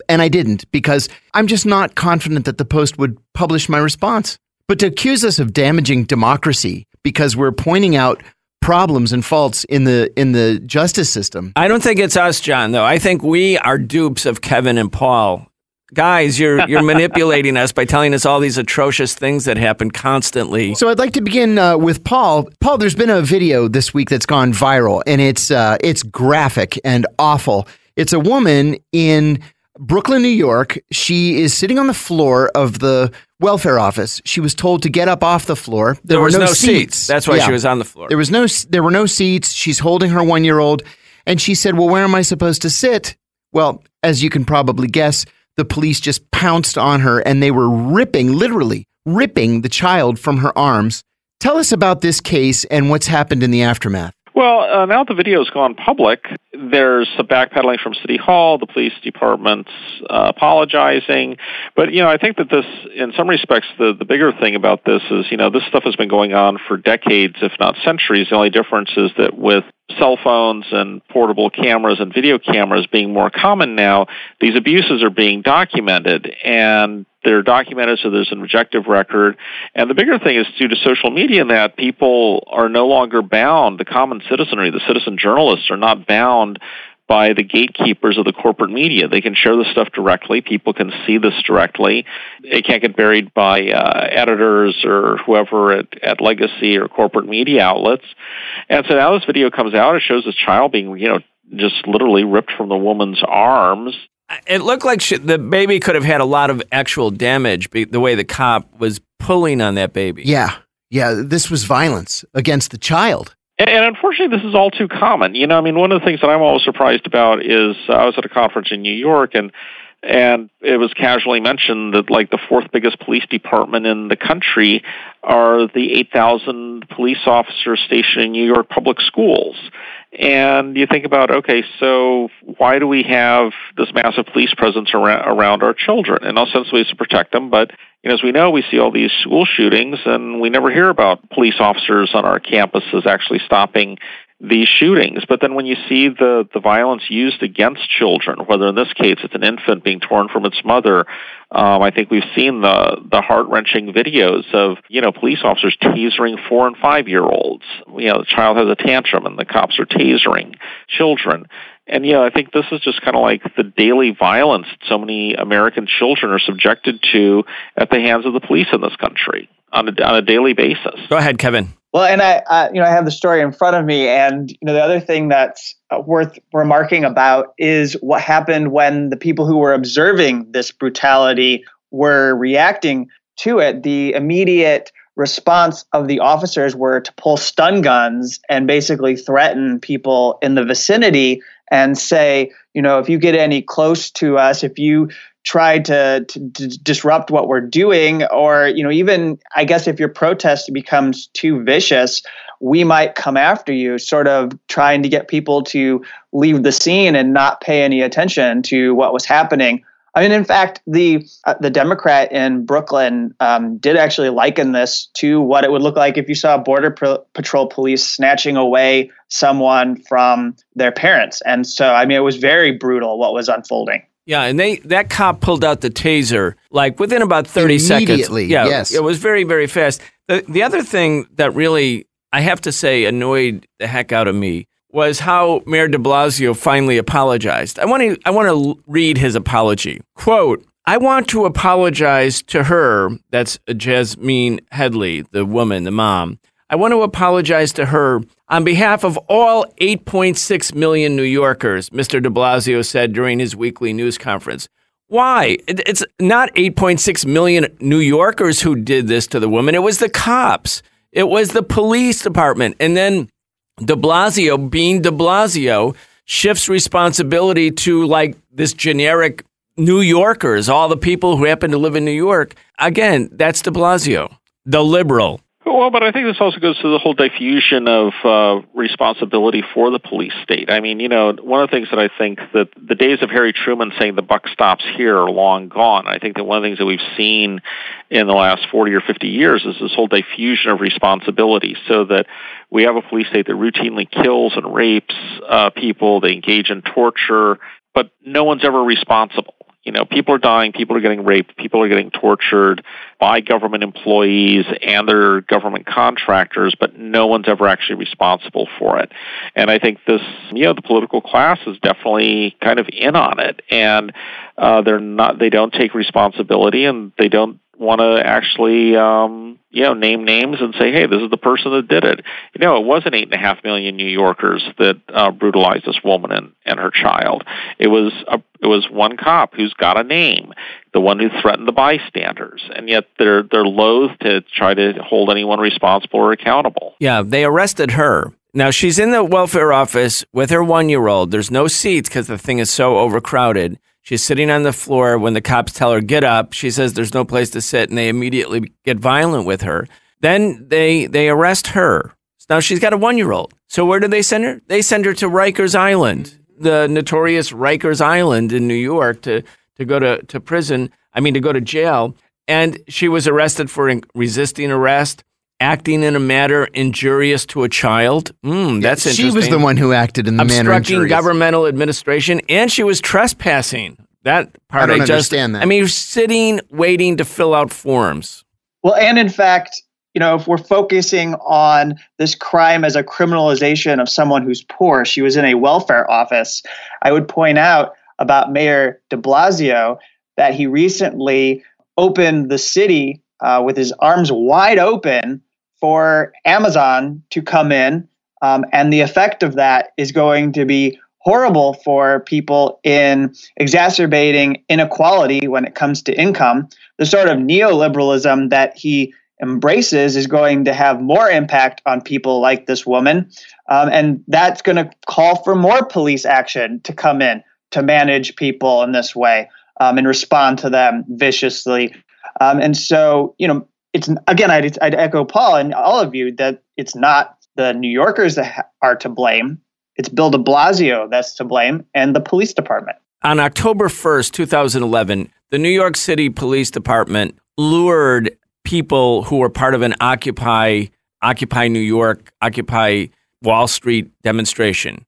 and I didn't because I'm just not confident that the Post would publish my response. But to accuse us of damaging democracy because we're pointing out problems and faults in the justice system. I don't think it's us, John, though. I think we are dupes of Kevin and Paul. Guys, you're manipulating us by telling us all these atrocious things that happen constantly. So I'd like to begin with Paul. Paul, there's been a video this week that's gone viral, and it's graphic and awful. It's a woman in Brooklyn, New York. She is sitting on the floor of the welfare office. She was told to get up off the floor. There were no seats. That's why she was on the floor. There were no seats. She's holding her 1-year-old, and she said, "Well, where am I supposed to sit?" Well, as you can probably guess, the police just pounced on her and they were literally ripping the child from her arms. Tell us about this case and what's happened in the aftermath. Well, now the video's gone public, there's some backpedaling from City Hall, the police department's apologizing. But, I think that this, in some respects, the bigger thing about this is, this stuff has been going on for decades, if not centuries. The only difference is that with cell phones and portable cameras and video cameras being more common now, these abuses are being documented, and they're documented so there's an objective record. And the bigger thing is due to social media in that people are no longer bound, the common citizenry, the citizen journalists are not bound by the gatekeepers of the corporate media. They can share this stuff directly. People can see this directly. It can't get buried by editors or whoever at legacy or corporate media outlets. And so now this video comes out. It shows this child being, just literally ripped from the woman's arms. It looked like the baby could have had a lot of actual damage, the way the cop was pulling on that baby. Yeah, this was violence against the child. And unfortunately, this is all too common. One of the things that I'm always surprised about is I was at a conference in New York, and it was casually mentioned that, like, the fourth biggest police department in the country are the 8,000 police officers stationed in New York public schools. And you think about, okay, so why do we have this massive police presence around our children? In all sense, ways to protect them, but as we know, we see all these school shootings, and we never hear about police officers on our campuses actually stopping these shootings. But then when you see the violence used against children, whether in this case it's an infant being torn from its mother, I think we've seen the heart-wrenching videos of, police officers tasering 4- and 5-year-olds. The child has a tantrum and the cops are tasering children. And, I think this is just kind of like the daily violence so many American children are subjected to at the hands of the police in this country on a daily basis. Go ahead, Kevin. Well, and I have the story in front of me, and the other thing that's worth remarking about is what happened when the people who were observing this brutality were reacting to it. The immediate response of the officers were to pull stun guns and basically threaten people in the vicinity and say, if you get any close to us, if you try to disrupt what we're doing, or, even, I guess, if your protest becomes too vicious, we might come after you, sort of trying to get people to leave the scene and not pay any attention to what was happening. In fact, the Democrat in Brooklyn did actually liken this to what it would look like if you saw Border Patrol police snatching away someone from their parents. And so, it was very brutal what was unfolding. Yeah, and that cop pulled out the taser like within about 30 seconds. Immediately, yeah, yes. It was very, very fast. The other thing that really, I have to say, annoyed the heck out of me was how Mayor de Blasio finally apologized. I want to read his apology. Quote, "I want to apologize to her," that's Jasmine Headley, the woman, the mom. "I want to apologize to her on behalf of all 8.6 million New Yorkers," Mr. de Blasio said during his weekly news conference. Why? It's not 8.6 million New Yorkers who did this to the woman. It was the cops. It was the police department. And then de Blasio, being de Blasio, shifts responsibility to like this generic New Yorkers, all the people who happen to live in New York. Again, that's de Blasio, the liberal. Well, but I think this also goes to the whole diffusion of responsibility for the police state. One of the things that I think that the days of Harry Truman saying the buck stops here are long gone. I think that one of the things that we've seen in the last 40 or 50 years is this whole diffusion of responsibility, so that we have a police state that routinely kills and rapes people, they engage in torture, but no one's ever responsible. People are dying, people are getting raped, people are getting tortured by government employees and their government contractors, but no one's ever actually responsible for it. And I think this, the political class is definitely kind of in on it, and they don't take responsibility, and they don't want to actually, name names and say, hey, this is the person that did it. It wasn't 8.5 million New Yorkers that brutalized this woman and her child. It was one cop who's got a name, the one who threatened the bystanders, and yet they're loath to try to hold anyone responsible or accountable. Yeah, they arrested her. Now, she's in the welfare office with her 1-year-old. There's no seats because the thing is so overcrowded. She's sitting on the floor. When the cops tell her, get up, she says there's no place to sit, and they immediately get violent with her. Then they arrest her. Now, she's got a 1-year-old. So where do they send her? They send her to Rikers Island, the notorious Rikers Island in New York, to go to prison, to go to jail. And she was arrested for resisting arrest, acting in a manner injurious to a child. That's interesting. She was the one who acted in the manner injurious. Obstructing governmental administration, and she was trespassing. That part I don't understand that. you're sitting, waiting to fill out forms. Well, and in fact, if we're focusing on this crime as a criminalization of someone who's poor, she was in a welfare office. I would point out about Mayor de Blasio that he recently opened the city with his arms wide open for Amazon to come in. And the effect of that is going to be horrible for people in exacerbating inequality when it comes to income. The sort of neoliberalism that he embraces is going to have more impact on people like this woman. And that's going to call for more police action to come in to manage people in this way and respond to them viciously. And so, it's again, I'd echo Paul and all of you that it's not the New Yorkers that are to blame. It's Bill de Blasio that's to blame, and the police department. On October 1st, 2011, the New York City Police Department lured people who were part of an Occupy New York, Occupy Wall Street demonstration.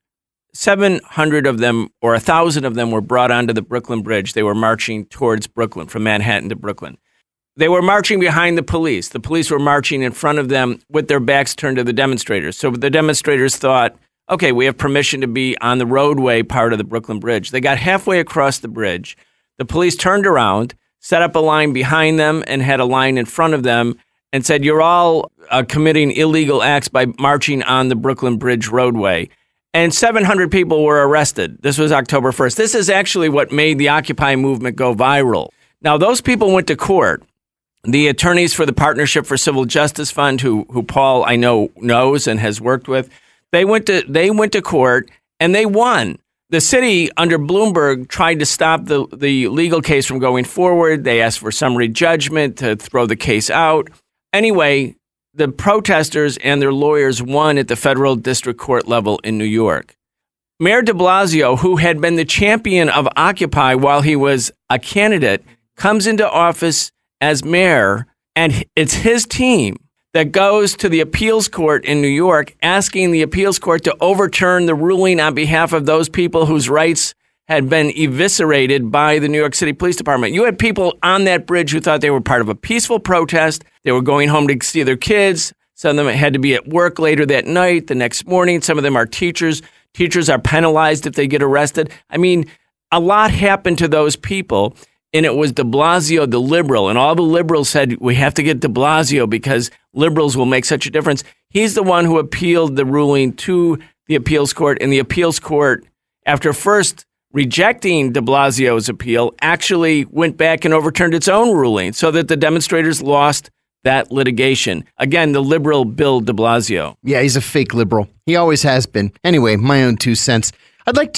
700 of them, or 1,000 of them, were brought onto the Brooklyn Bridge. They were marching towards Brooklyn, from Manhattan to Brooklyn. They were marching behind the police. The police were marching in front of them with their backs turned to the demonstrators. So the demonstrators thought, okay, we have permission to be on the roadway part of the Brooklyn Bridge. They got halfway across the bridge. The police turned around, set up a line behind them, and had a line in front of them, and said, you're all committing illegal acts by marching on the Brooklyn Bridge roadway. And 700 people were arrested. This was October 1st. This is actually what made the Occupy movement go viral. Now, those people went to court. The attorneys for the Partnership for Civil Justice Fund, who Paul I know knows and has worked with, they went to court and they won. The city under Bloomberg tried to stop the legal case from going forward. They asked for summary judgment to throw the case out. Anyway, the protesters and their lawyers won at the federal district court level in New York. Mayor de Blasio, who had been the champion of Occupy while he was a candidate, comes into office as mayor, and it's his team that goes to the appeals court in New York, asking the appeals court to overturn the ruling on behalf of those people whose rights had been eviscerated by the New York City Police Department. You had people on that bridge who thought they were part of a peaceful protest. They were going home to see their kids. Some of them had to be at work later that night, the next morning. Some of them are teachers. Teachers are penalized if they get arrested. I mean, a lot happened to those people. And it was de Blasio, the liberal, and all the liberals said, we have to get de Blasio because liberals will make such a difference. He's the one who appealed the ruling to the appeals court, and the appeals court, after first rejecting de Blasio's appeal, actually went back and overturned its own ruling so that the demonstrators lost that litigation. Again, the liberal Bill de Blasio. Yeah, he's a fake liberal. He always has been. Anyway, my own 2 cents. I would like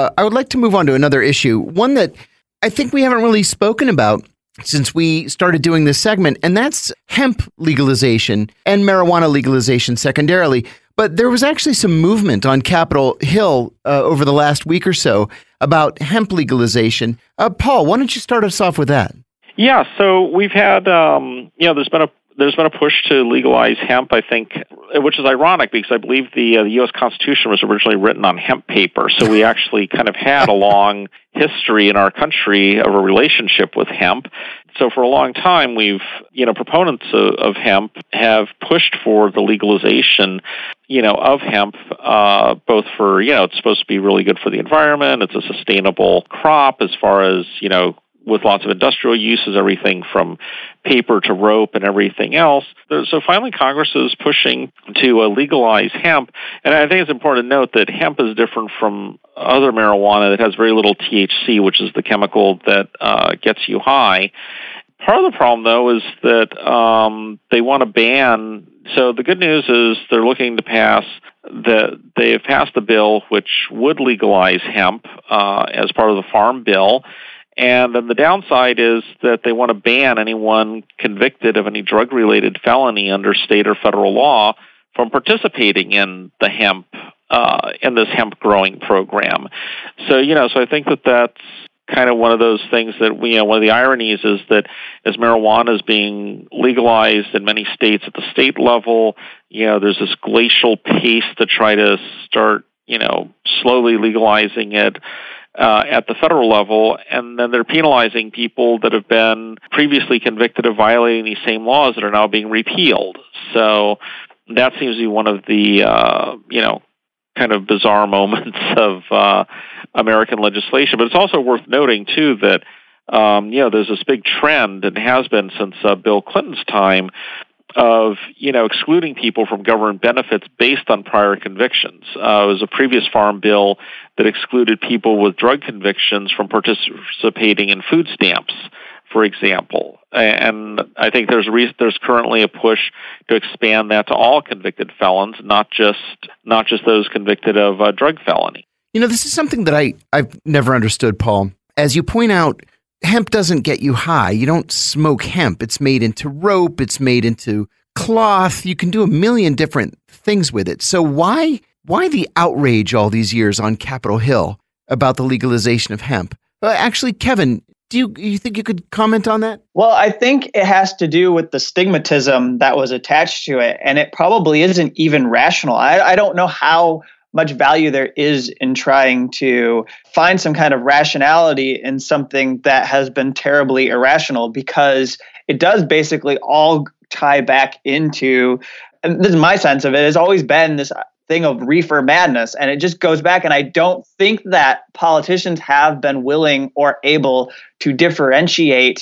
to move on to another issue, one that I think we haven't really spoken about since we started doing this segment, and that's hemp legalization and marijuana legalization secondarily. But there was actually some movement on Capitol Hill over the last week or so about hemp legalization. Paul, why don't you start us off with that? Yeah, so we've had, there's been there's been a push to legalize hemp, I think, which is ironic because I believe the U.S. Constitution was originally written on hemp paper. So we actually kind of had a long history in our country of a relationship with hemp. So for a long time, proponents of hemp have pushed for the legalization, of hemp, both for, it's supposed to be really good for the environment. It's a sustainable crop as far as, with lots of industrial uses, everything from paper to rope and everything else. So finally, Congress is pushing to legalize hemp. And I think it's important to note that hemp is different from other marijuana that has very little THC, which is the chemical that gets you high. Part of the problem, though, is that they want to ban. So the good news is they're looking to they have passed a bill which would legalize hemp as part of the Farm Bill. And then the downside is that they want to ban anyone convicted of any drug-related felony under state or federal law from participating in the hemp, in this hemp growing program. So, so I think that that's kind of one of those things that one of the ironies is that as marijuana is being legalized in many states at the state level, there's this glacial pace to try to start, slowly legalizing it at the federal level, and then they're penalizing people that have been previously convicted of violating these same laws that are now being repealed. So that seems to be one of the, kind of bizarre moments of American legislation. But it's also worth noting, too, that, there's this big trend, and has been since Bill Clinton's time, of, excluding people from government benefits based on prior convictions. It was a previous Farm Bill that excluded people with drug convictions from participating in food stamps, for example. And I think there's currently a push to expand that to all convicted felons, not just those convicted of drug felony. This is something that I've never understood, Paul. As you point out, hemp doesn't get you high. You don't smoke hemp. It's made into rope. It's made into cloth. You can do a million different things with it. So why the outrage all these years on Capitol Hill about the legalization of hemp? Actually, Kevin, do you think you could comment on that? Well, I think it has to do with the stigmatism that was attached to it, and it probably isn't even rational. I don't know how much value there is in trying to find some kind of rationality in something that has been terribly irrational, because it does basically all tie back into, and this is my sense of it, has always been this thing of reefer madness. And it just goes back. And I don't think that politicians have been willing or able to differentiate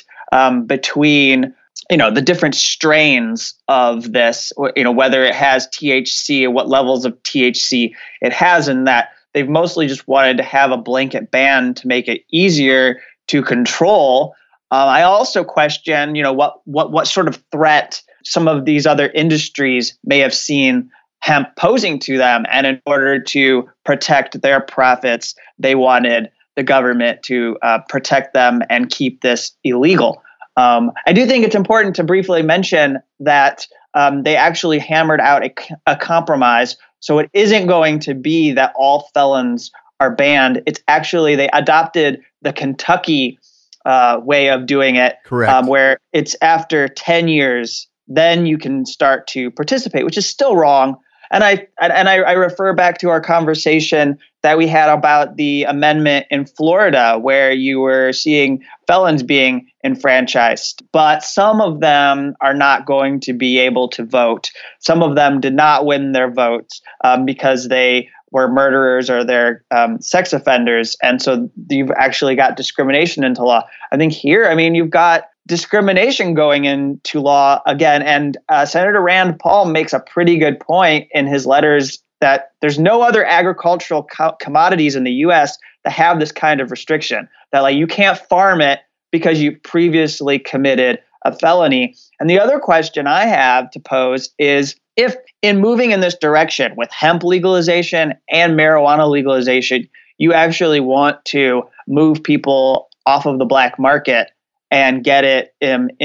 between the different strains of this, whether it has THC and what levels of THC it has, and that they've mostly just wanted to have a blanket ban to make it easier to control. I also question, what sort of threat some of these other industries may have seen hemp posing to them. And in order to protect their profits, they wanted the government to protect them and keep this illegal. I do think it's important to briefly mention that they actually hammered out a compromise. So it isn't going to be that all felons are banned. It's actually, they adopted the Kentucky way of doing it, correct, where it's after 10 years, then you can start to participate, which is still wrong. And I refer back to our conversation that we had about the amendment in Florida, where you were seeing felons being enfranchised, but some of them are not going to be able to vote. Some of them did not win their votes because they were murderers or they're sex offenders. And so you've actually got discrimination into law. I think here, you've got discrimination going into law again. And Senator Rand Paul makes a pretty good point in his letters that there's no other agricultural commodities in the U.S. that have this kind of restriction, that you can't farm it because you previously committed a felony. And the other question I have to pose is, if in moving in this direction with hemp legalization and marijuana legalization, you actually want to move people off of the black market and get it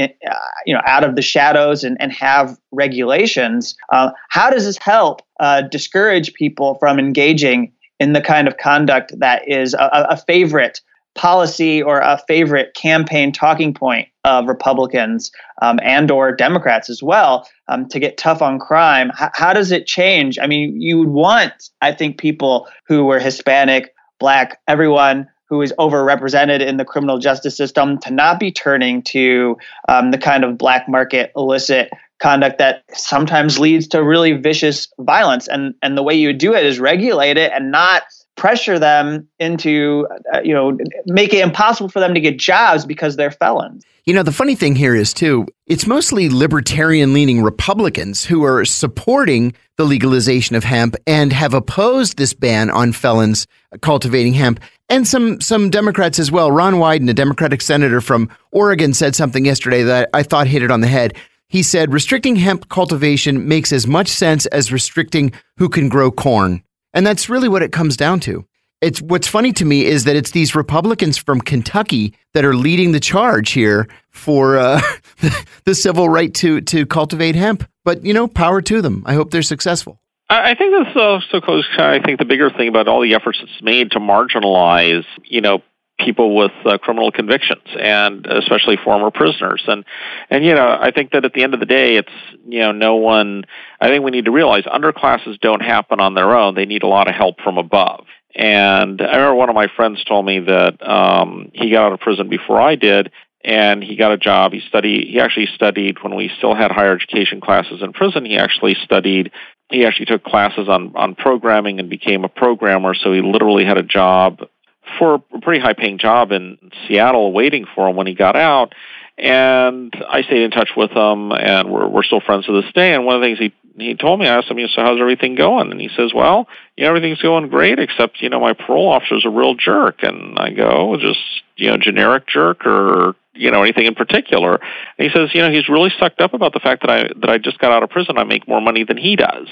out of the shadows and have regulations, how does this help discourage people from engaging in the kind of conduct that is a favorite policy or a favorite campaign talking point of Republicans and or Democrats as well, to get tough on crime. How does it change? I mean, you would want, I think, people who were Hispanic, Black, everyone who is overrepresented in the criminal justice system to not be turning to the kind of black market illicit conduct that sometimes leads to really vicious violence. And the way you do it is regulate it and not pressure them into, make it impossible for them to get jobs because they're felons. The funny thing here is, too, it's mostly libertarian-leaning Republicans who are supporting the legalization of hemp and have opposed this ban on felons cultivating hemp. And some Democrats as well. Ron Wyden, a Democratic senator from Oregon, said something yesterday that I thought hit it on the head. He said, restricting hemp cultivation makes as much sense as restricting who can grow corn. And that's really what it comes down to. What's funny to me is that it's these Republicans from Kentucky that are leading the charge here for the civil right to cultivate hemp. But, power to them. I hope they're successful. I think this also goes. I think the bigger thing about all the efforts it's made to marginalize, people with criminal convictions, and especially former prisoners. And I think that at the end of the day, it's, no one. I think we need to realize underclasses don't happen on their own. They need a lot of help from above. And I remember one of my friends told me that he got out of prison before I did, and he got a job. He actually studied when we still had higher education classes in prison. He actually took classes on programming and became a programmer. So he literally had a job, for a pretty high-paying job in Seattle, waiting for him when he got out. And I stayed in touch with him, and we're still friends to this day. And one of the things he told me, I asked him, so how's everything going? And he says, well, everything's going great, except, my parole officer's a real jerk. And I go, just, generic jerk, or, anything in particular? And he says, he's really sucked up about the fact that I just got out of prison. I make more money than he does.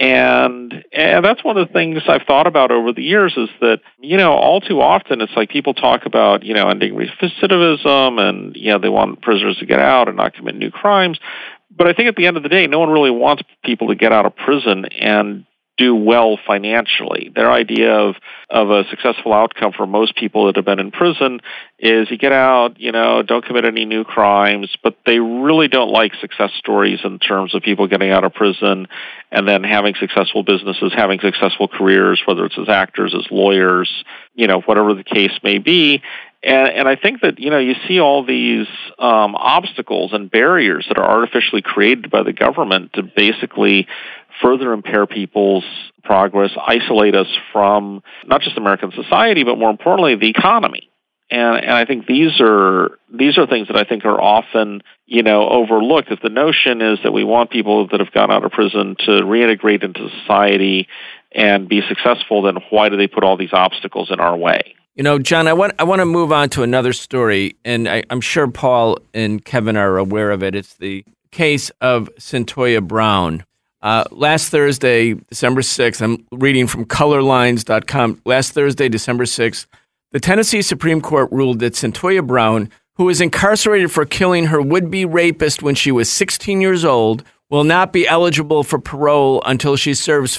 And that's one of the things I've thought about over the years is that, all too often it's like people talk about, ending recidivism and, they want prisoners to get out and not commit new crimes. But I think at the end of the day, no one really wants people to get out of prison and do well financially. Their idea of a successful outcome for most people that have been in prison is you get out, don't commit any new crimes, but they really don't like success stories in terms of people getting out of prison and then having successful businesses, having successful careers, whether it's as actors, as lawyers, whatever the case may be. And I think that, you see all these obstacles and barriers that are artificially created by the government to basically further impair people's progress, isolate us from not just American society, but more importantly, the economy. And I think these are things that I think are often, overlooked. If the notion is that we want people that have gone out of prison to reintegrate into society and be successful, then why do they put all these obstacles in our way? John, I want to move on to another story, and I'm sure Paul and Kevin are aware of it. It's the case of Cyntoia Brown. Last Thursday, December 6th, I'm reading from colorlines.com. Last Thursday, December 6th, the Tennessee Supreme Court ruled that Cyntoia Brown, who was incarcerated for killing her would-be rapist when she was 16 years old, will not be eligible for parole until she serves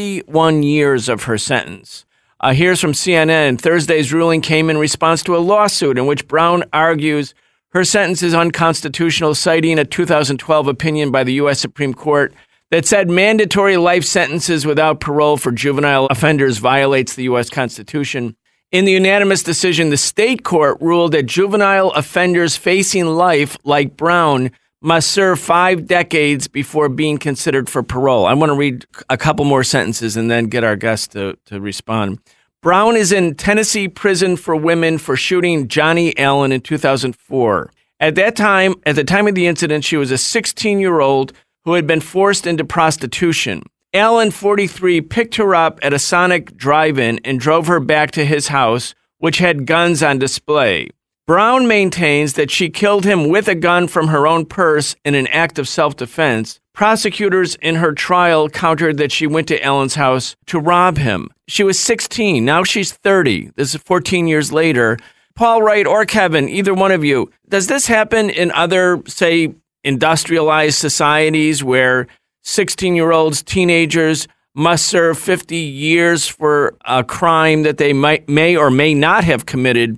51 years of her sentence. Here's from CNN. Thursday's ruling came in response to a lawsuit in which Brown argues her sentence is unconstitutional, citing a 2012 opinion by the U.S. Supreme Court that said mandatory life sentences without parole for juvenile offenders violates the U.S. Constitution. In the unanimous decision, the state court ruled that juvenile offenders facing life, like Brown, must serve 5 decades before being considered for parole. I want to read a couple more sentences and then get our guest to respond. Brown is in Tennessee prison for women for shooting Johnny Allen in 2004. At the time of the incident, she was a 16-year-old who had been forced into prostitution. Allen, 43, picked her up at a Sonic drive-in and drove her back to his house, which had guns on display. Brown maintains that she killed him with a gun from her own purse in an act of self-defense. Prosecutors in her trial countered that she went to Allen's house to rob him. She was 16. Now she's 30. This is 14 years later. Paul Wright or Kevin, either one of you, does this happen in other, say, industrialized societies where 16-year-olds, teenagers, must serve 50 years for a crime that they may or may not have committed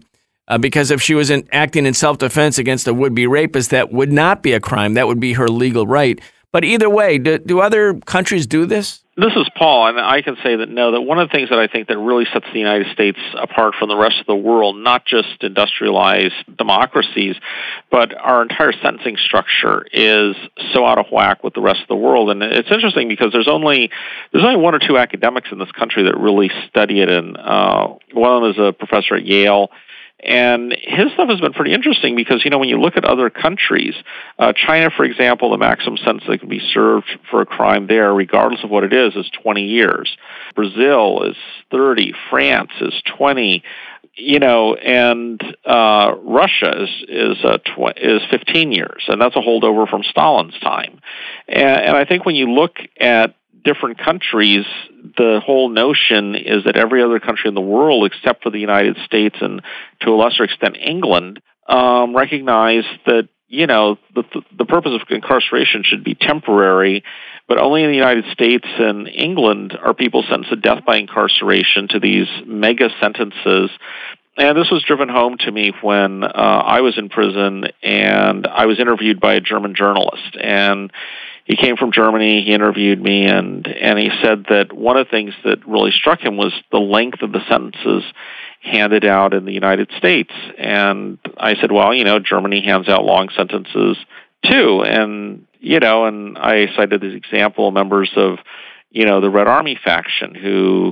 because if she was acting in self-defense against a would-be rapist, that would not be a crime. That would be her legal right. But either way, do other countries do this? This is Paul, and I can say that no, that one of the things that I think that really sets the United States apart from the rest of the world, not just industrialized democracies, but our entire sentencing structure is so out of whack with the rest of the world. And it's interesting because there's only one or two academics in this country that really study it, and one of them is a professor at Yale. And his stuff has been pretty interesting because, when you look at other countries, China, for example, the maximum sentence that can be served for a crime there, regardless of what it is 20 years. Brazil is 30. France is 20. And Russia is 15 years, and that's a holdover from Stalin's time. And I think when you look at different countries, the whole notion is that every other country in the world, except for the United States and to a lesser extent England, recognize that the purpose of incarceration should be temporary, but only in the United States and England are people sentenced to death by incarceration to these mega sentences. And this was driven home to me when I was in prison and I was interviewed by a German journalist. And he came from Germany, he interviewed me, and he said that one of the things that really struck him was the length of the sentences handed out in the United States. And I said, well, Germany hands out long sentences too. And I cited this example of members of, the Red Army faction who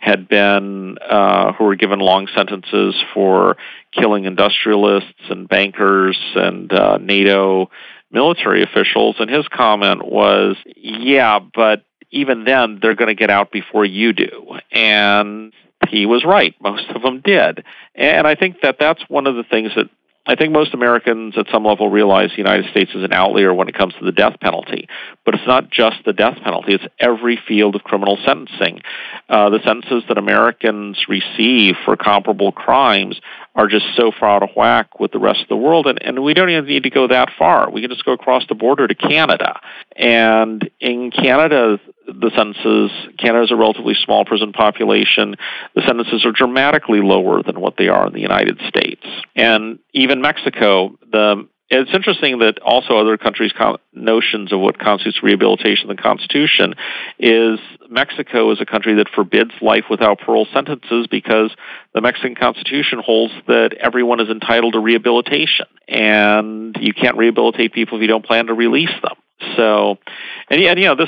were given long sentences for killing industrialists and bankers and NATO military officials, and his comment was, yeah, but even then, they're going to get out before you do. And he was right. Most of them did. And I think that that's one of the things that I think most Americans at some level realize the United States is an outlier when it comes to the death penalty. But it's not just the death penalty. It's every field of criminal sentencing. The sentences that Americans receive for comparable crimes are just so far out of whack with the rest of the world. And we don't even need to go that far. We can just go across the border to Canada. And in Canada, Canada is a relatively small prison population. The sentences are dramatically lower than what they are in the United States. And even Mexico, it's interesting that also other countries' notions of what constitutes rehabilitation in the Constitution is Mexico is a country that forbids life without parole sentences because the Mexican Constitution holds that everyone is entitled to rehabilitation, and you can't rehabilitate people if you don't plan to release them. So, this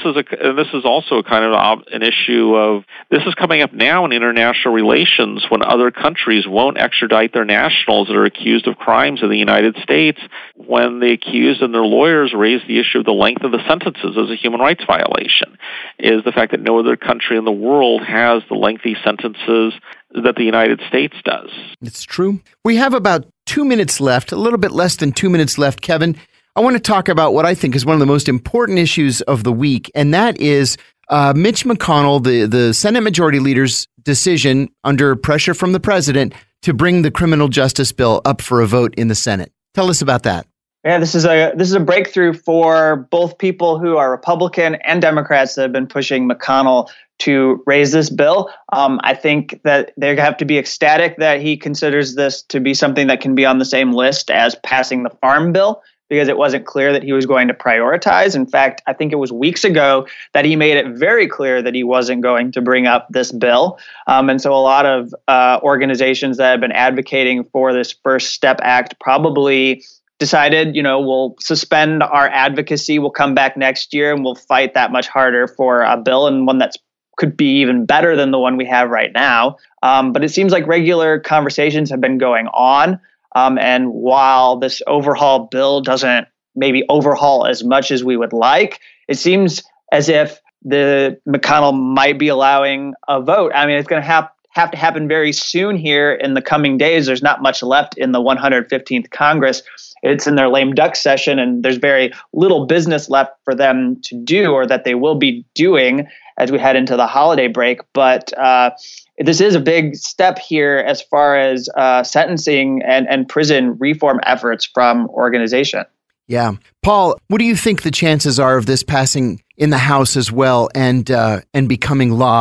is also kind of an issue of, this is coming up now in international relations when other countries won't extradite their nationals that are accused of crimes in the United States when the accused and their lawyers raise the issue of the length of the sentences as a human rights violation, is the fact that no other country in the world has the lengthy sentences that the United States does. It's true. We have about 2 minutes left, a little bit less than 2 minutes left, Kevin. I want to talk about what I think is one of the most important issues of the week, and that is Mitch McConnell, the Senate Majority Leader's decision under pressure from the president to bring the criminal justice bill up for a vote in the Senate. Tell us about that. Yeah, this is a breakthrough for both people who are Republican and Democrats that have been pushing McConnell to raise this bill. I think that they have to be ecstatic that he considers this to be something that can be on the same list as passing the Farm Bill, because it wasn't clear that he was going to prioritize. In fact, I think it was weeks ago that he made it very clear that he wasn't going to bring up this bill. And so a lot of organizations that have been advocating for this First Step Act probably decided, we'll suspend our advocacy, we'll come back next year and we'll fight that much harder for a bill, and one that's could be even better than the one we have right now. But it seems like regular conversations have been going on. And while this overhaul bill doesn't maybe overhaul as much as we would like, it seems as if the McConnell might be allowing a vote. I mean, it's going to have to happen very soon here in the coming days. There's not much left in the 115th Congress. It's in their lame duck session, and there's very little business left for them to do, or that they will be doing as we head into the holiday break. But this is a big step here as far as sentencing and prison reform efforts from organization. Yeah. Paul, what do you think the chances are of this passing in the House as well and becoming law?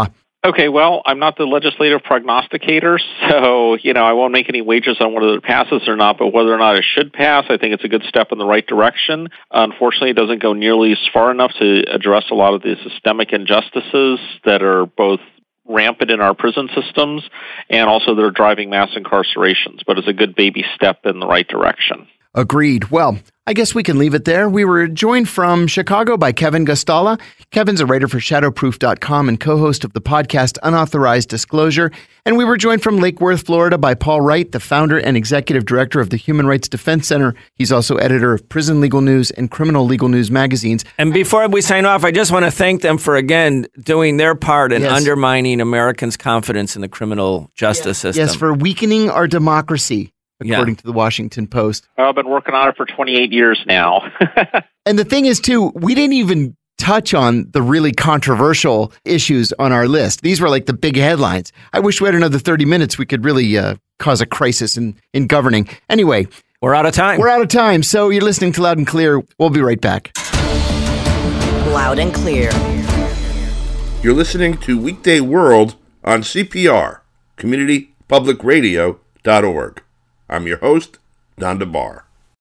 Okay, well, I'm not the legislative prognosticator, so, I won't make any wagers on whether it passes or not, but whether or not it should pass, I think it's a good step in the right direction. Unfortunately, it doesn't go nearly as far enough to address a lot of the systemic injustices that are both rampant in our prison systems and also that are driving mass incarcerations, but it's a good baby step in the right direction. Agreed. Well, I guess we can leave it there. We were joined from Chicago by Kevin Gastala. Kevin's a writer for Shadowproof.com and co-host of the podcast Unauthorized Disclosure. And we were joined from Lake Worth, Florida by Paul Wright, the founder and executive director of the Human Rights Defense Center. He's also editor of Prison Legal News and Criminal Legal News magazines. And before we sign off, I just want to thank them for, again, doing their part in undermining Americans' confidence in the criminal justice system. Yes, for weakening our democracy, according to the Washington Post. I've been working on it for 28 years now. And the thing is, too, we didn't even touch on the really controversial issues on our list. These were like the big headlines. I wish we had another 30 minutes. We could really cause a crisis in governing. Anyway. We're out of time. We're out of time. So you're listening to Loud and Clear. We'll be right back. Loud and Clear. You're listening to Weekday World on CPR, CommunityPublicRadio.org. I'm your host, Don DeBar.